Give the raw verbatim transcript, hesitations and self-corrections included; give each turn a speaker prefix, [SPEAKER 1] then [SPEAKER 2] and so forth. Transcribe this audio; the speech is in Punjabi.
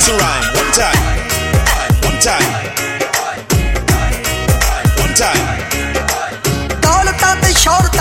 [SPEAKER 1] to rhyme. One time, one time, one time.
[SPEAKER 2] Daultan ਤੇ ਸ਼ੌਹਰਤ